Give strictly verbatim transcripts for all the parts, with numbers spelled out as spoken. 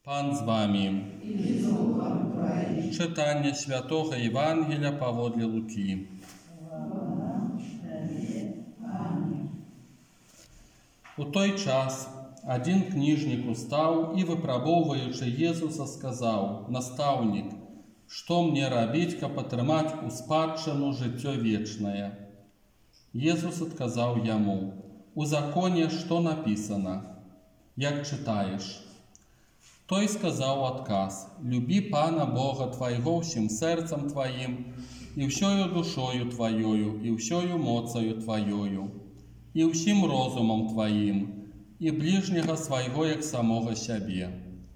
Пан з вами. Читання Святого Євангелія паводле Луки. У той час один книжник устаў і, выпрабоўваючы Езуса, сказаў: «Настаўнік, што мне рабіць, каб атрымаць у спадчыну жыццё вечнае?» Езус адказаў яму: «У законе што напісана? Як чытаеш?» Той сказаў адказ: «Любі Пана Бога твайго ўсім сэрцам тваім, і ўсёю душою тваёю, і ўсёю моцаю тваёю, і ўсім розумам тваім, і ближнего свайго, як самога сябе».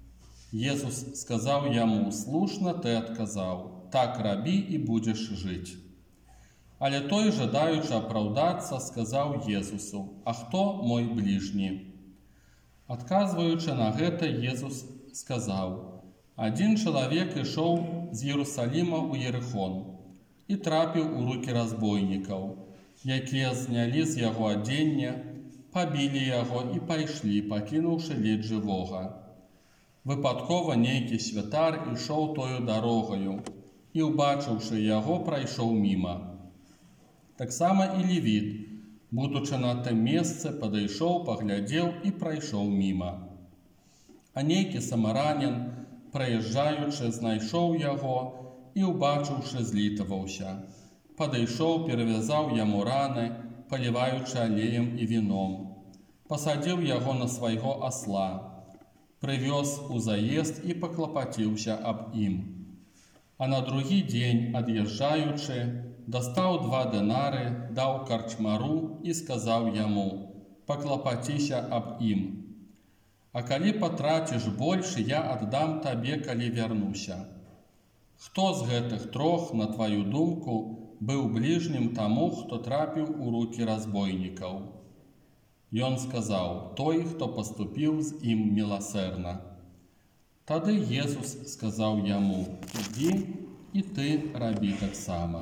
Езус сказаў яму: «Слушна ты адказаў, так рабі і будзеш жыць». Але той, жадаючы апраўдацца, сказаў Езусу: «А хто мой ближні?» Адказваючы на гэта, Езус сказаў: «Адзін чалавек ішоў з Єрусаліма ў Єрихон і трапіў у рукі разбойнікаў, якія знялі з яго адзення, пабілі яго і пайшлі, пакінуўшы ледзь жывога. Выпадкова нейкі святар ішоў тою дарогаю і, убачыўшы яго, прайшоў міма. Таксама і левіт, будучы на тым месцы, падышоў, паглядзеў і прайшоў міма. А нейкі самаранін, праязджаючы, знайшоў яго і, убачыўшы, злітаваўся. Падышоў, перавязаў яму раны, паліваючы алеем і віном. Пасадзіў яго на свайго асла, прывёз у заезд і паклапаціўся аб ім. А на другі дзень, ад'язджаючы, дастаў два дынары, даў карчмару і сказаў яму: «Паклапаціся аб ім. А калі патраціш больш, я аддам табе, калі вярнуся». Хто з гэтых трох, на тваю думку, быў ближнім таму, хто трапіў у рукі разбойнікаў? Ён сказаў: «Той, хто паступіў з ім міласэрна». Тады Езус сказаў яму: «Ідзі, і ты рабі таксама».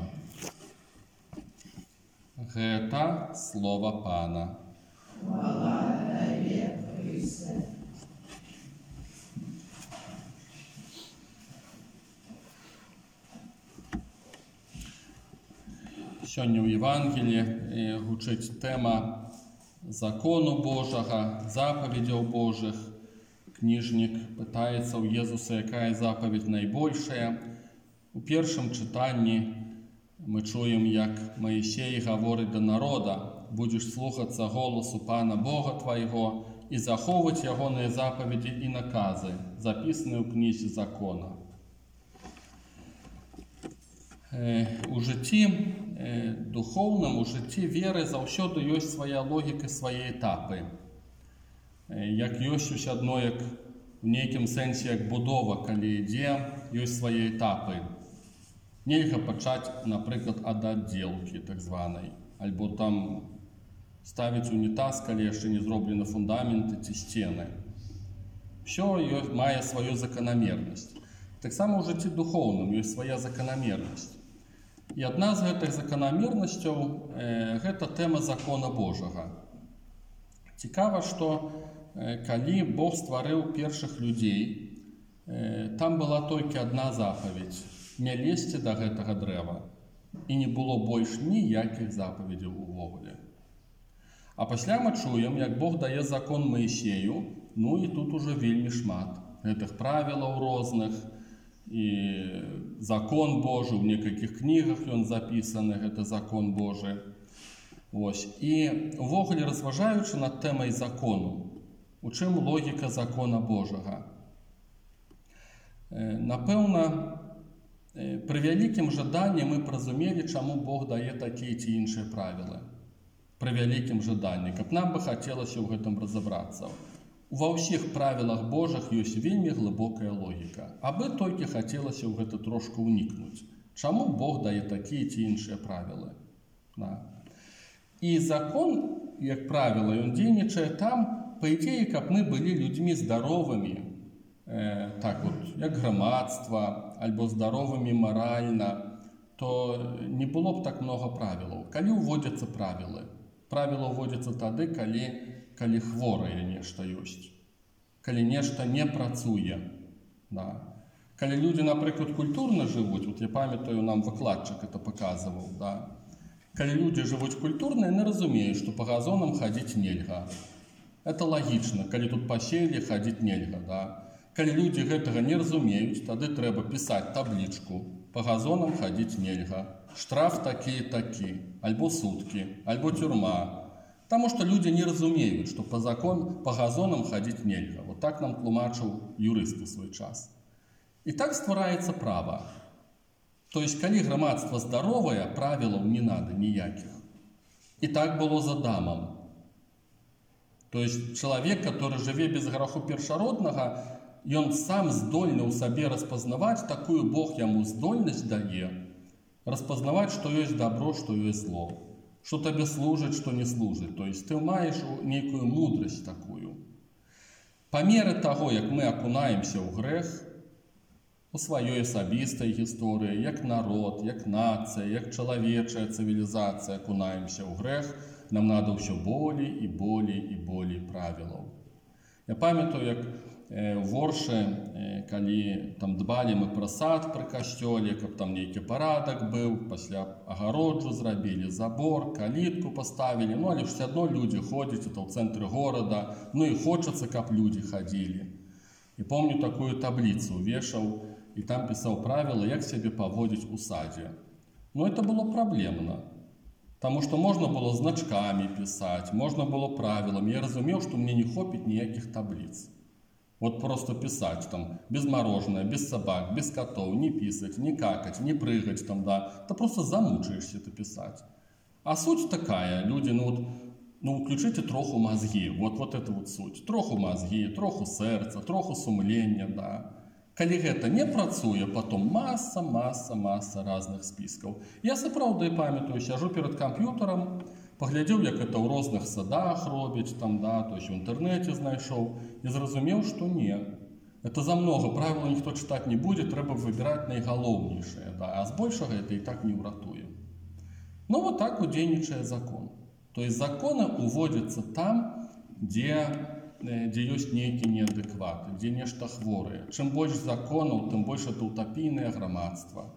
Гэта слова Пана. Хвала Табе, Христе. Сёння ў Евангеліі гучыць тэма закону Божага, запаведзяў Божых. Кніжнік пытаецца ў Езуса, якая запаведь найбольшая. У першым чытанні мы чуем, як Маісей гаворыць да народа: «Будзеш слухацца голасу Пана Бога твайго і захоўваць ягоныя запаведзі і наказы, запісаныя ў кнізе закона». У жыцці духоўным, у жыцці веры заўсёды ёсць свая логіка, свае этапы. Як ёсць усё адно, як у нейкім сэнсе, як будова, калі ідзе, ёсць свае этапы. Нельга пачаць, напрыклад, ад аддзелкі, так званай, альбо там ставіць унітаз, калі яшчэ не зроблены фундаменты ці сцены. Усё мае сваю заканамернасць. Таксама ў жыцці духоўным ёсць свая заканамернасць. І адна з гэтых заканамернасцяў э, гэта тэма закона Божага. Цікава, што э, калі Бог стварыў першых людзей, э, там была толькі адна запаведь: не лезьце да гэтага дрэва. І не было больш ніякіх запаведзяў увогуле. А пасля мы чуем, як Бог дае закон Маісею, ну і тут ужо вельмі шмат гэтых правілаў розных, і закон Божы, ў некалькіх кнігах ён запісаны, гэта закон Божы. Вось. І увогуле, разважаючы над тэмай закону, у чым логіка закона Божага? Напэўна, пры вялікім жаданні мы зразумелі, чаму Бог дае такія ці іншыя правілы. Пры вялікім жаданні, каб нам бы хацелася ў гэтым разабрацца. Ва ўсіх правілах Божых ёсць вельмі глыбокая логіка, абы толькі хацелася ў гэта трошку ўнікнуць. Чаму Бог дае такія ці іншыя правілы? Да. І закон, як правіла, ён дзейнічае там, па ідзеі, каб мы былі людзьмі здаровымі, э, так вот, як грамадства, альбо здаровымі маральна, то не было б так много правілаў. Калі ўводзяцца правілы? Правіла ўводзяцца тады, калі калі хворае нешта ёсць. калі нешта не працуе. Да. Калі людзі, напрыклад, культурна жывуць, вот я памятаю, нам выкладчык это паказваў, да. Калі людзі жывуць культурна, яны разумеюць, што па газонам хадзіць нельга. Это лагічна, калі тут пасеялі, хадзіць нельга, да. Калі людзі гэтага не разумеюць, тады трэба пісаць таблічку. Па газонам хадзіць нельга. Штраф такі і такі, альбо суткі, альбо тюрма. Таму што людзі не разумеюць, што па закон па газонам хадзіць нельга. Вот так нам тлумачыў юрыст у свой час. І так ствараецца права. То есть, калі грамадства здаровае, правілаў не надо ніякіх. І так было з Адамам. То есть, чалавек, который жыве без граху першароднага, ён сам здольны ў сабе распазнаваць, такую Бог яму здольнасць дае, распазнаваць, што ёсць дабро, што ёсць зло, што табе служыць, што не служыць. То есть, ты маеш нейкую мудрасць такую. Па меры таго, як мы акунаемся ў грэх, у сваёй асабістай гісторыі, як народ, як нацыя, як чалавечая цывілізацыя акунаемся ў грэх, нам надо ўсё болей і болей і болей правілаў. Я памятаю, як э, в Оршы, э, калі там дбалі мы пра сад пры касцёле, каб там нейкі парадак быў, пасля агароджу зрабілі, забор, калітку паставілі, ну але ўсё адно людзі ходзяць, это ў цэнтры горада, ну і хочацца, каб людзі хадзілі. І помню, такую табліцу вешаў, і там пісаў правілы, як сябе паводзіць у садзе. Ну, это было праблемна. Таму што можна было значкамі пісаць, можна было правіламі. Я разумеў, што мне не хопіць ніякіх табліц. Вот просто пісаць там, без мороженое, без сабак, без котоў, не пісаць, не какаць, не прыгаць там, да. Ты просто замучаешься это пісаць. А суть такая, людзі, ну вот, ну, включите троху мозги, вот, вот это вот суть. Троху мозги, троху сэрца, троху сумлення, да. Калі гэта не працуе, потом масса, масса, масса разных спіскаў. Я сапраўды памятаю, сяжу перад камп'ютарам, паглядзеў, як это ў розных садах робяць, там, да, то есть в інтэрнэце знайшоў, і зразумеў, што не. Это за много правил ніхто чытаць не будзе, трэба выбіраць найгалоўнейшае, да, а збольшага это і так не ўратуе. Ну, вот так удзейнічае закон. То есть законы уводзяцца там, дзе дзе ёсць нейкі неадэкваты, дзе нешта хворае. Чым больш законаў, тым больш это утапійнае грамадства.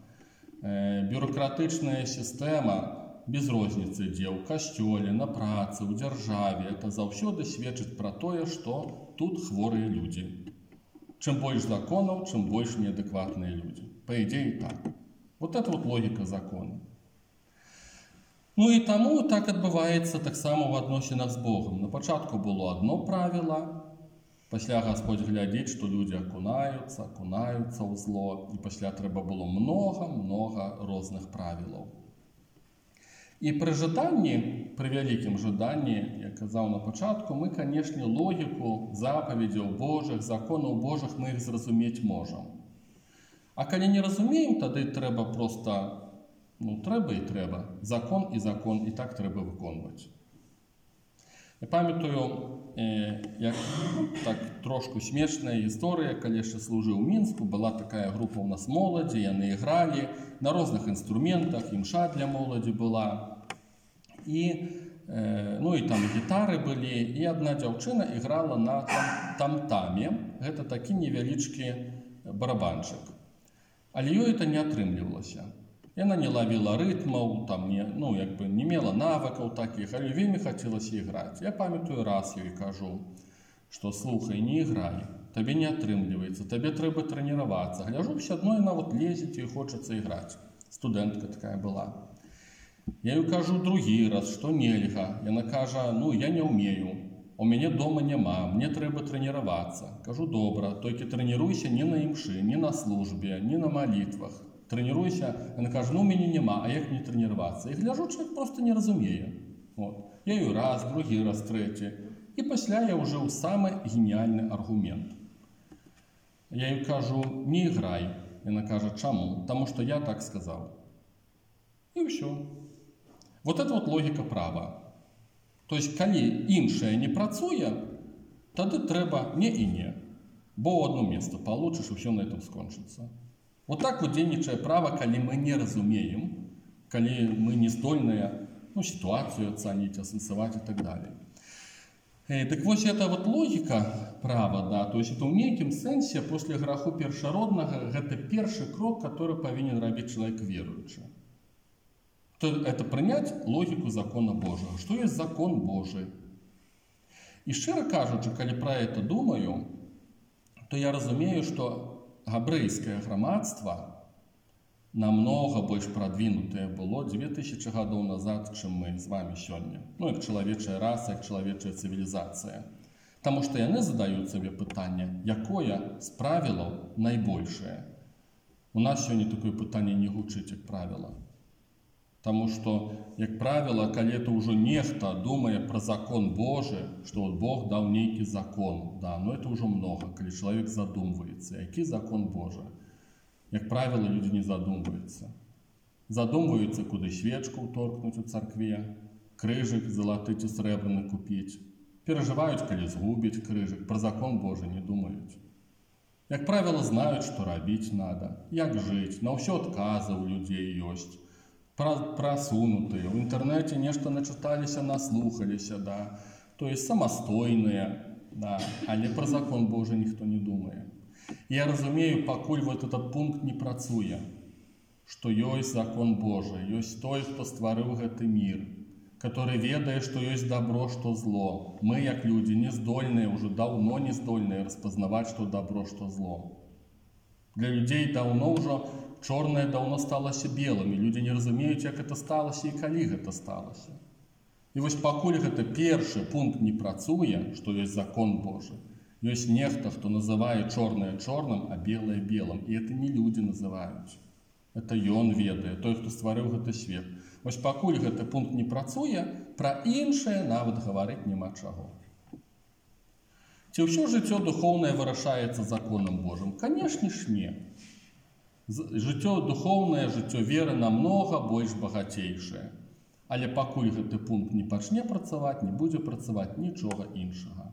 Бюрократычная сістэма без розніцы дзе ў касцёле, на працы, у дзяржаве. Это заўсёды сведчыць пра тое, што тут хворыя людзі. Чым больш законаў, чым больш неадэкватныя людзі. Па ідзеі так. Вот это вот логіка закона. Ну і таму так адбываецца таксама ў адносінах з Богам. На пачатку было адно правіла, пасля Гасподзь глядзіць, што людзі акунаюцца, акунаюцца ў зло, і пасля трэба было многа-многа розных правілаў. І пры жаданні, пры вялікім жаданні, як казаў на пачатку, мы, канешне, логіку запаведзяў Божых, законаў Божых мы іх зразумець можам. А калі не разумеем, тады трэба проста Ну, трэба і трэба. Закон і закон, і так трэба выконваць. Я памятаю, э, як так трошку смешная гісторыя, калі яшчэ служыў у Мінску, была такая група ў нас моладзі, яны ігралі на розных інструментах, імша для моладзі была. І, э, ну, і там гітары былі, і адна дзяўчына іграла на там-таме. Гэта такі невялічкі барабанчык. Але ёй это не атрымлівалася. Яна не лавіла рытмаў, там не, ну, як бы не мела навыкаў такіх, але вельмі хацелася іграць. Я памятаю, раз ёй кажу, што слухай, не іграй, табе не атрымліваецца, табе трэба трэніравацца. Гляжу, ўсё адно яна вот лезець і хочацца іграць. Студэнтка такая была. Я ёй кажу другі раз, што нельга. Яна кажа, ну, я не ўмею, у мяне дома няма, мне трэба трэніравацца. Кажу, добра, толькі трэніруйся не на імшы, не на службе, не на малітвах. Трэніруйся, яна кажа, ну, у мяне няма, а як не трэніравацца? І гляжу, чалавек проста не разумее. Вот. Я ёй раз, другі раз, трэці. І пасля я ўжыў самы геніальны аргумент. Я ёй кажу, не іграй. Яна кажа, чаму? Таму што я так сказаў. І ўсё. Вот это вот логіка права. То есть, калі іншае не працуе, тады трэба не і не. Бо ў одно место получыш, і ўсё на этом скончыцца. Вот так вот дзейнічае права, калі мы не разумеем, калі мы не здольныя, ну, ситуацию оценить, асэнсаваць и так далее. Э, так вось эта вот логика, права, да, то есть это ў нейкім сэнсе после граху першароднага гэта першы крок, который павінен рабіць чалавек веруючы. Это прынять логіку закона Божага. Што ёсць закон Божий? І шчыра кажучы, калі пра это думаю, то я разумею, што габрэйскае грамадства намного больш прадвінутае было дзве тысячы гадоў назад, чым мы з вами сёння. Ну, як чалавечая раса, як чалавечая цывілізацыя. Таму што яны задаюць сабе пытанне, якое з правілаў найбольшае. У нас сёння такое пытанне не гучыць, як правіла. Таму што, як правіла, калі это ўжо нехта думае пра закон Божы, што вот Бог даў нейкі закон, да, но это ўжо многа, калі чалавек задумваецца, які закон Божы. Як правіла, людзі не задумваюцца. Задумваюцца, куды свечку ўторкнуць у царкве, крыжык залаты ці срэбраны купіць. Перажываюць, калі згубіць крыжык, пра закон Божы не думаюць. Як правіла, знаюць, што рабіць надо, як жыць, на ўсё адказы ў людзей ёсць, прасунутыя, у інтэрнэце нешта начыталіся, наслухаліся, да, то есть самастойныя, да, але пра закон Божы ніхто не думае. Я разумею, пакуль вот этот пункт не працуе, што ёсць закон Божы, ёсць той, хто стварыў гэты мір, который ведае, што ёсць добро, што зло. Мы, як людзі, не здольныя, уже даўно не здольныя распазнаваць, што добро, што зло. Для людзей даўно ўжо чорнае даўно сталася белым, і людзі не разумеюць, як это сталася і калі гэта сталася. І вось пакуль гэта першы пункт не працуе, што ёсць закон Божы, ёсць нехта, хто называе чорнае чорным, а белае белым. І это не людзі называюць. Это ён ведае, той, хто стварыў гэты свет. Вось пакуль гэты пункт не працуе, пра іншае нават гаварыць няма чаго. Ці ўсё жыццё духоўнае вырашаецца законам Божым? Канешне ж не. Жыццё духоўнае, жыццё веры намнога больш багацейшае. Але пакуль гэты пункт не пачне працаваць, не будзе працаваць нічога іншага.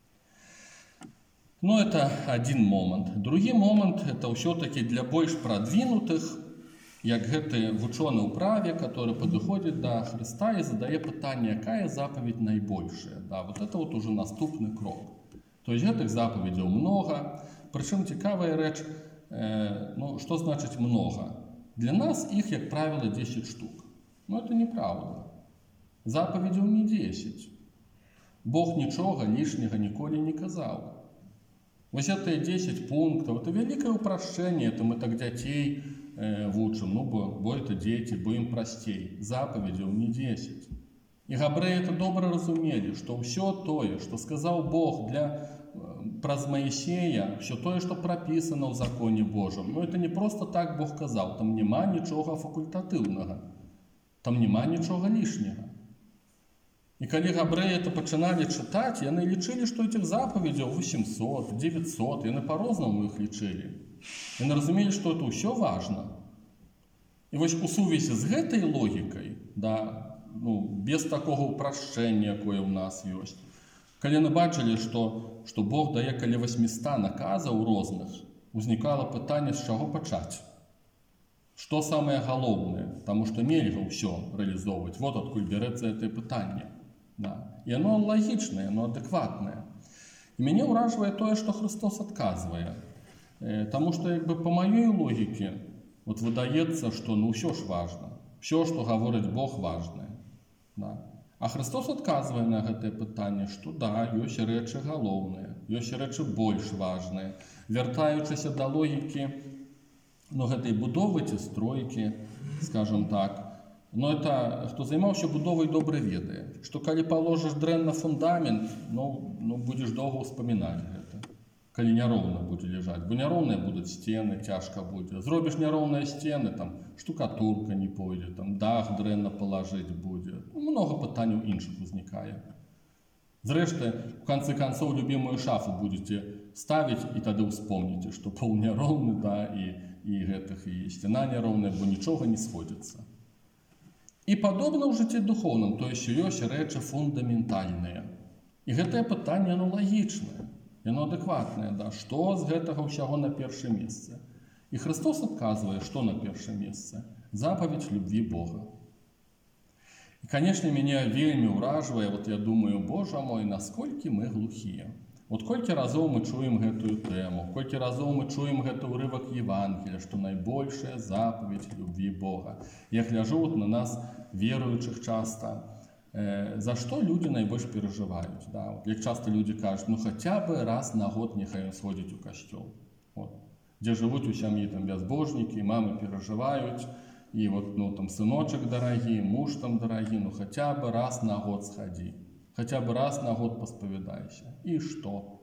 Ну, это один момант. Другі момант, это ўсё-таки для больш прадвінутых, як гэты вучоны ў праве, который падыходзіць да Хрыста і задае пытанне, якая запаведь найбольшая. Да, вот это вот уже наступны крок. То есть гэтых запаведзяў многа. Прычым цікавая рэч, э, ну, што значыць многа? Для нас іх, як правіла, дзесяць штук. Но это неправда. Запаведзяў не дзесяць. Бог нічога лішняга ніколі не казаў. Вось гэтыя дзесяць пунктаў, это вялікае ўпрашчэнне, это мы так дзяцей э, вучым, ну, бо, бо это дзеці, бо ім прасцей. Запаведзяў не дзесяць. І габрэі это добра разумелі, што ўсё тое, што сказаў Бог для, праз Маісея, ўсё тое, што прапісана ў законе Божым, ну, это не проста так Бог казаў, там няма нічога факультатыўнага, там няма нічога лішняга. І калі габрэі это пачыналі чытаць, яны лічылі, што этих запаведзяў восемьсот, девятьсот, яны па-рознаму іх лічылі. Яны разумелі, што это ўсё важна. І вось у сувязі з гэтай логікай, да, ну, без такога ўпрашчэння, якое ў нас ёсць, калі яны бачылі, што, што Бог дае каля восьмісот наказаў розных, узнікала пытанне, з чаго пачаць. Што самае галоўнае, таму што нельга ўсё рэалізоўваць. Вот адкуль бярэцца гэтае пытанне. Да. І оно лагічнае, оно адэкватнае. І мяне ўражвае тое, што Христос адказвае. Э, таму што, як бы, па маёй логіке, вот выдаецца, што ну ўсё ж важна. Всё, што гаворыць Бог, важнае. Да. А Христос адказвае на гэтае пытанне, што да, ёсць рэчы галоўныя, ёсць рэчы больш важныя. Вяртаючыся да логікі, ну, гэтай будовы ці стройкі, скажем так, но это, хто займаўся будовай, добра ведае, што калі паложыш дрэнна фундамент, ну, ну будзеш доўга ўспамінаць гэта, калі няроўна будзе ляжаць, бо няроўныя будуць сцены, цяжка будзе. Зробіш няроўныя сцены, там штукатурка не пойдзе, там дах дрэнна палажыць будзе. Ну, многа пытанняў іншых узнікае. Зрэшты, в канцы канцоў любімую шафу будзеце ставіць і тады ўспомніце, што пол няроўны, да, і, і гэтых, і сцяна няроўная, бо нічога не сходзіцца. І падобна ў жыцці духоўным, то есть ёсць рэчы фундаментальныя. І гэтае пытанне, оно лагічнае, яно адэкватнае, да, што з гэтага ўсяго на першае месца. І Христос адказвае, што на першае месца? Запаведь любві Бога. І, канешне, мяне вельмі ўражвае, вот я думаю, Божа мой, насколькі мы глухія. Вот колькі разоў мы чуем гэтую тэму, колькі разоў мы чуем гэты ўрывак Евангелия, што найбольшая запаведь любви Бога. Я гляжу вот на нас, веруючых часто, э, за што людзі найбольш перажываюць. Да? Вот, як часто людзі кажуць, ну хаця бы раз на год няхай ён сходзіць у касцёл. Вот. Дзе жывуць у сям'і там бязбожнікі, мамы перажываюць, і вот, ну, там сыночак дарагі, муж там дарагі, ну хаця бы раз на год схадзі. Хотя бы раз на год паспавядайся. І што?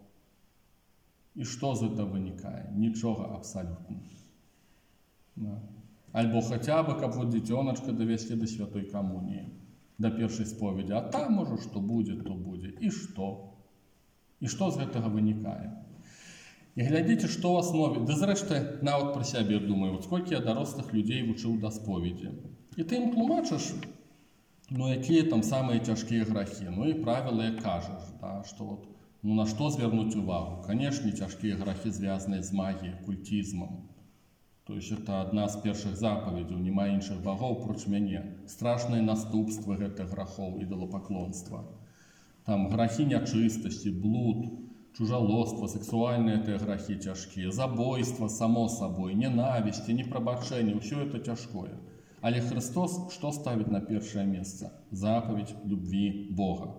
І што з этого вынікае? Нічога абсалютна. Да. Альбо хаця бы, каб вот дзіцёначка давесці да святой камуніі, да першай споведзі. А там, можа, што будзе, то будзе. І што? І што з гэтага вынікае? І глядзіце, што ў аснове. Да зрэшты, нават пра сябе думаю, вот сколькі я дарослых людзей вучыў да споведзі. І ты ім тлумачыш, ну, якія там самыя цяжкія грахі. Ну і правіла, як кажаш, да, што вот, ну, на што звярнуць увагу? Канешне, цяжкія грахі звязаныя з магіяй, культізмам. То есть это адна з першых запаведзяў, няма іншых багоў, проч мяне. Страшныя наступствы гэтых грахоў, ідалапаклонства. Там грахі нячыстасці, блуд, чужалоства, сексуальныя тыя грахі цяжкія, забойства, само сабой, ненавісці, непрабачэнне, ўсё это цяжкое. Але Христос што ставіць на першае месца? Запаведь любви Бога.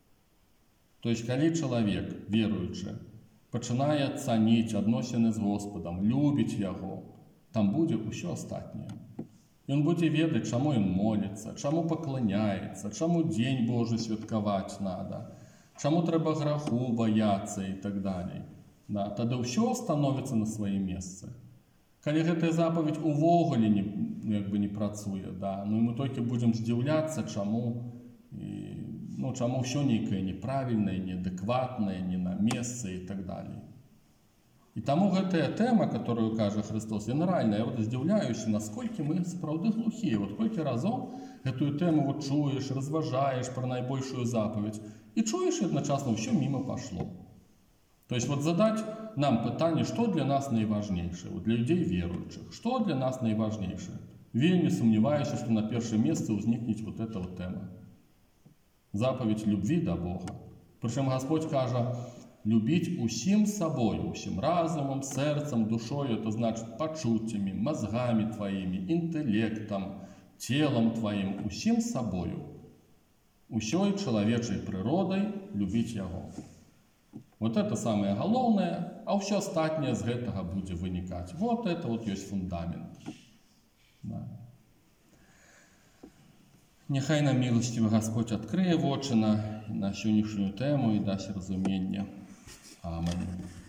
То есть, калі чалавек, веруючы, пачынае цаніць адносіны з Господам, любіць Яго, там будзе ўсё астатняе. Ён будзе ведаць, чаму ён моліцца, чаму пакланяецца, чаму дзень Божы святкаваць надо, чаму трэба граху баяцца і так далей. Да, тады ўсё становіцца на свае месцы. Калі гэтая запаведь увогуле не, як бы не працуе, да, ну і мы толькі будзем здзіўляцца, чаму, і, ну, чаму ўсё нейкае неправільнае, неадэкватнае, не на месцы і так далей. І таму гэтая тэма, которую кажа Христос, яна рэальная. Я вот здзіўляюся, насколькі мы сапраўды глухія. Вот колькі разоў гэтую тэму вот чуеш, разважаеш пра найбольшую запаведь, і чуеш, адначасна ўсё міма пашло. То есть вот задать нам пытанне, что для нас наиважнейшее, вот для людей верующих, что для нас наиважнейшее. Вельмі сомневаюсь, что на первое место возникнет вот эта вот тема. Заповедь любви до Бога. Причем Господь кажа, любить усім собою, усім разумом, сердцем, душою, это значит почуттями, мозгами твоими, интеллектом, телом твоим, усім собою, усей человечей природой любить Его. Вот это самое галоўнае, а ўсё астатняе з гэтага будзе вынікаць. Вот это вот ёсць фундамент. Да. Няхай нам міласцівы Господь адкрые вочы на, на сённяшнюю тэму і дасць разуменне. Аминь.